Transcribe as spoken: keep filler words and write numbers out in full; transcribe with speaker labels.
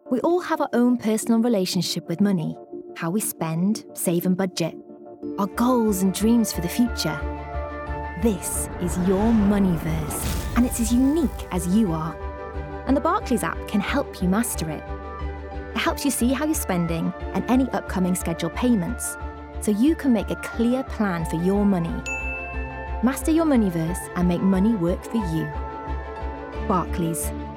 Speaker 1: We all have our own personal relationship with money, how we spend, save and budget, our goals and dreams for the future. This is your Moneyverse, and it's as unique as you are. And the Barclays app can help you master it. It helps you see how you're spending and any upcoming scheduled payments, so you can make a clear plan for your money. Master your Moneyverse and make money work for you. Barclays.